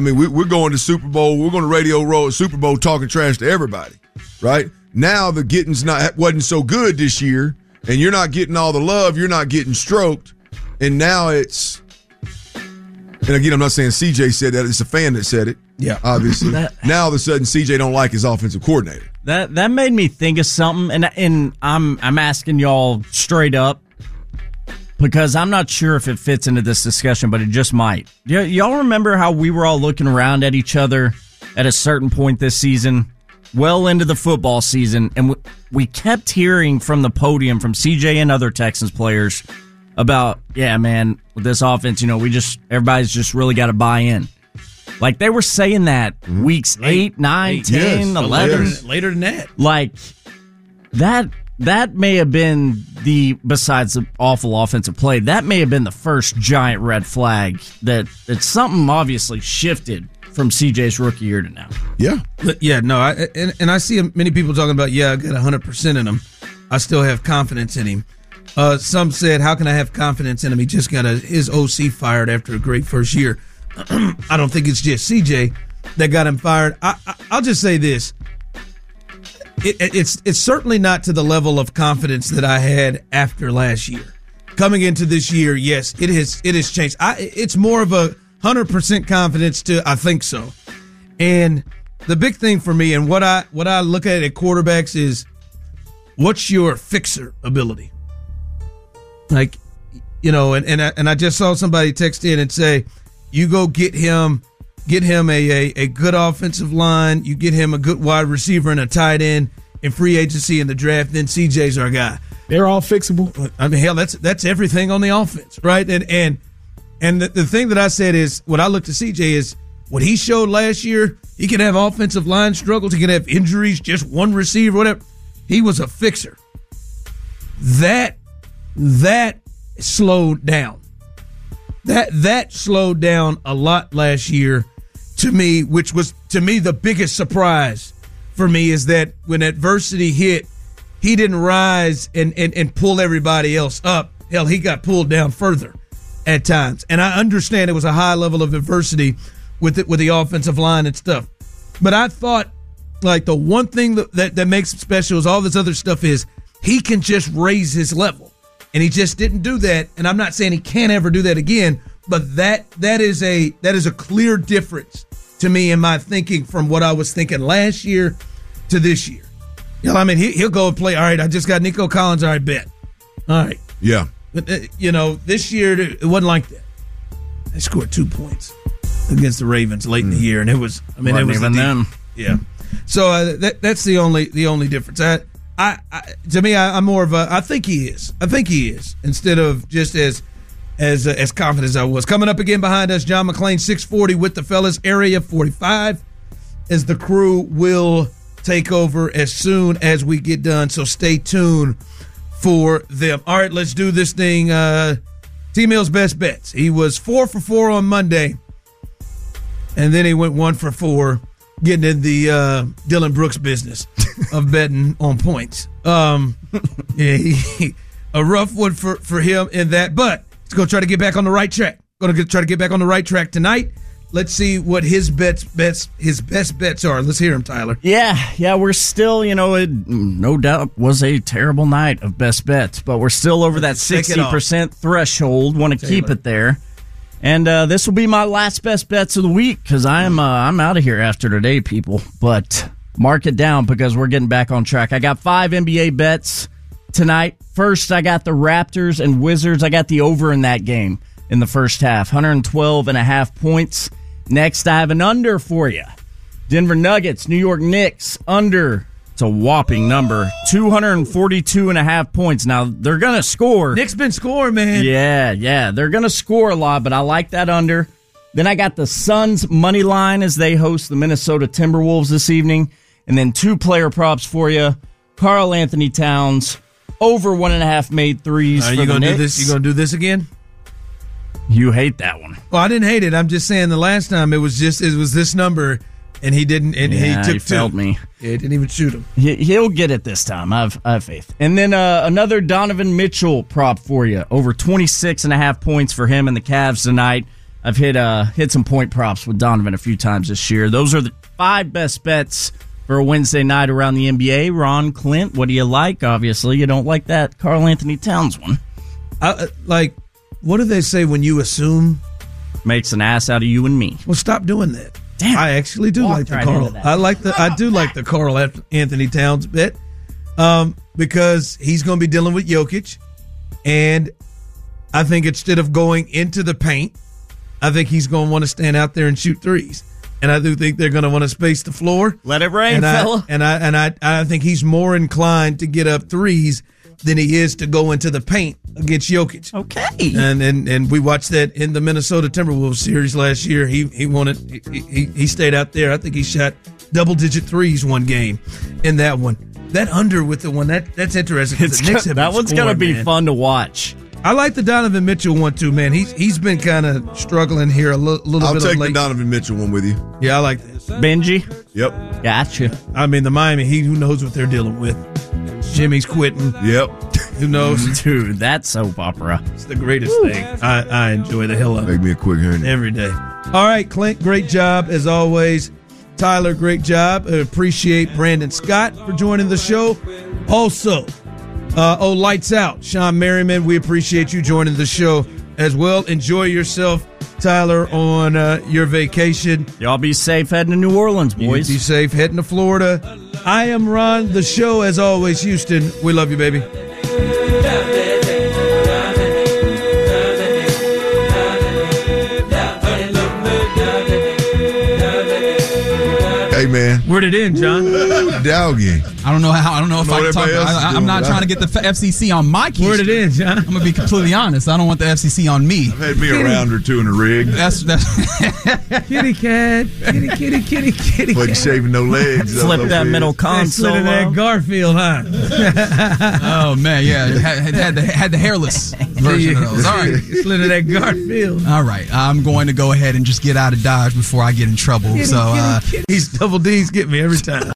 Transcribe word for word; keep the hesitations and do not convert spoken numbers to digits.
mean, we, we're going to Super Bowl. We're going to Radio Row at Super Bowl talking trash to everybody, right? Now the getting's not wasn't so good this year, and you're not getting all the love. You're not getting stroked, and now it's. And again, I'm not saying C J said that. It's a fan that said it. Yeah, obviously. That, now all of a sudden, C J don't like his offensive coordinator. That that made me think of something, and and I'm I'm asking y'all straight up because I'm not sure if it fits into this discussion, but it just might. Y- y'all remember how we were all looking around at each other at a certain point this season, well into the football season, and we, we kept hearing from the podium from C J and other Texans players about, yeah, man, with this offense, you know, we just everybody's just really got to buy in. Like, they were saying that weeks Late, eight, nine, eight, ten, yes, eleven. Later, later than that. Like, that that may have been the, besides the awful offensive play, that may have been the first giant red flag that, that something obviously shifted from C J's rookie year to now. Yeah. Yeah, no, I, and, and I see many people talking about, yeah, I got one hundred percent in him. I still have confidence in him. Uh, some said, how can I have confidence in him? He just got a, his O C fired after a great first year. I don't think it's just C J that got him fired. I, I, I'll just say this. It, it, it's it's certainly not to the level of confidence that I had after last year. Coming into this year, yes, it has it has changed. I, it's more of a one hundred percent confidence to I think so. And the big thing for me and what I what I look at at quarterbacks is what's your fixer ability? Like, you know, and and I, and I just saw somebody text in and say, you go get him, get him a, a, a good offensive line. You get him a good wide receiver and a tight end in free agency in the draft. Then C J's our guy. They're all fixable. I mean, hell, that's that's everything on the offense, right? And and and the, the thing that I said is, when I looked at C J is what he showed last year. He can have offensive line struggles. He can have injuries, just one receiver, whatever. He was a fixer. That that slowed down. That that slowed down a lot last year to me, which was to me the biggest surprise for me is that when adversity hit, he didn't rise and, and, and pull everybody else up. Hell, he got pulled down further at times. And I understand it was a high level of adversity with it, with the offensive line and stuff. But I thought, like, the one thing that, that, that makes him special is all this other stuff is he can just raise his level. And he just didn't do that. And I'm not saying he can't ever do that again, but that that is a that is a clear difference to me in my thinking from what I was thinking last year to this year. You know, I mean, he, he'll go and play. All right, I just got Nico Collins. All right, bet. All right. Yeah. But, uh, you know, this year, it wasn't like that. They scored two points against the Ravens late mm. in the year, and it was, I mean, Wasn't it was even them. Yeah. So uh, that that's the only the only difference. I, I, I to me, I, I'm more of a. I think he is. I think he is. Instead of just as as uh, as confident as I was. Coming up again behind us, John McClain, six forty with the fellas, Area forty-five, as the crew will take over as soon as we get done. So stay tuned for them. All right, let's do this thing. Uh, T-Mill's best bets. He was four for four on Monday, and then he went one for four, getting in the uh, Dylan Brooks business of betting on points. Um, yeah, he, a rough one for, for him in that, but he's going to try to get back on the right track. Going to try to get back on the right track tonight. Let's see what his bets, bets, his best bets are. Let's hear him, Tyler. Yeah, yeah, we're still, you know, it no doubt was a terrible night of best bets, but we're still over that sixty percent threshold. Want to keep it there. And uh, this will be my last best bets of the week because I'm uh, I'm out of here after today, people. But mark it down because we're getting back on track. I got five N B A bets tonight. First, I got the Raptors and Wizards. I got the over in that game in the first half, one twelve and a half points. Next, I have an under for you. Denver Nuggets, New York Knicks, under. It's a whopping number, two forty-two and a half points. Now, they're going to score. Knicks been scoring, man. Yeah, yeah. They're going to score a lot, but I like that under. Then I got the Suns money line as they host the Minnesota Timberwolves this evening. And then two player props for you. Karl Anthony Towns, over one and a half made threes Are for you the gonna Knicks. do this? You going to do this again? You hate that one. Well, I didn't hate it. I'm just saying the last time it was just it was this number, and he didn't. And Yeah, he took he two. failed me. Yeah, he didn't even shoot him. He, he'll get it this time. I have, I have faith. And then uh, another Donovan Mitchell prop for you. Over twenty-six and a half points for him and the Cavs tonight. I've hit uh hit some point props with Donovan a few times this year. Those are the five best bets for a Wednesday night around the N B A. Ron, Clint, what do you like? Obviously, you don't like that Karl Anthony Towns one. I, like, what do they say when you assume? Makes an ass out of you and me. Well, stop doing that. Damn. I actually do Walked like the right Karl. into that. I like the. I do like the Karl Anthony Towns bet, um, because he's going to be dealing with Jokic, and I think instead of going into the paint, I think he's going to want to stand out there and shoot threes. And I do think they're going to want to space the floor. Let it rain, and fella. I, and I and I I think he's more inclined to get up threes than he is to go into the paint against Jokic. Okay. And and and we watched that in the Minnesota Timberwolves series last year. He he wanted he he, he stayed out there. I think he shot double digit threes one game in that one. That under with the one that that's interesting. It's the Knicks go- have that been one's scoring, gonna be man. fun to watch. I like the Donovan Mitchell one too, man. He's he's been kind of struggling here a li- little I'll bit take of the late. Donovan Mitchell one with you. Yeah, I like that. Benji, Yep. gotcha. I mean, the Miami Heat, who knows what they're dealing with? Jimmy's quitting. Yep. Who knows? Dude, that soap opera. It's the greatest thing. I, I enjoy the hell out of it Make me a quick hairnet. every day. All right, Clint, great job as always. Tyler, great job. I appreciate Brandon Scott for joining the show. Also, uh, oh, lights out. Sean Merriman, we appreciate you joining the show as well. Enjoy yourself, Tyler, on uh, your vacation. Y'all be safe heading to New Orleans, boys. You be safe heading to Florida. I am Ron, the show as always. Houston, we love you, baby. Hey, man. Where'd it end, John? Doggy. I don't know how. I don't know if know I what can talk. everybody else is I, I'm doing, not but trying I- to get the F C C on my kids. Where'd it end, John? I'm gonna be completely honest. I don't want the F C C on me. I've had me a round or two in the rig. That's that's. Kitty cat, kitty, kitty, kitty, kitty Wasn't cat. shaving no legs. Flip up that there. middle Slid console. in that up. Garfield, huh? Oh man, yeah, had, had, had the had the hairless version of those. All right, Slid in that Garfield. all right. I'm going to go ahead and just get out of Dodge before I get in trouble. So. Uh, He's double D's get me every time.